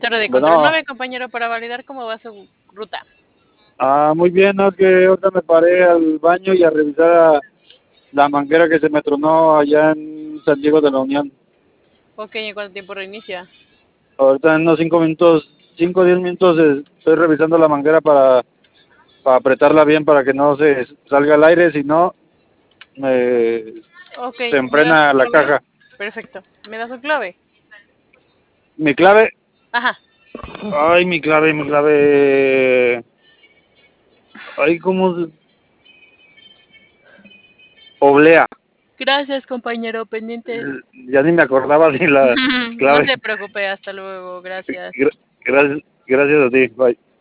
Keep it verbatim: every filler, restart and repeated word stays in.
torre de control Bueno, nueve, compañero, para validar cómo va su ruta. ah, muy bien, no, es que ahorita me paré al baño y a revisar a la manguera que se me tronó allá en San Diego de la Unión. Ok, ¿en cuánto tiempo reinicia? Ahorita en unos cinco minutos, cinco o diez minutos eh, estoy revisando la manguera para, para apretarla bien para que no se salga al aire, si no me, Ok, se ¿me da su enfrena la clave? caja. Perfecto. ¿Me da su clave? Mi clave, Ajá. ay, mi clave, mi clave, ay, como oblea, Gracias, compañero, pendientes. ya ni me acordaba de la No clave. se preocupe, hasta luego, gracias. Gra- Gracias, gracias a ti, bye.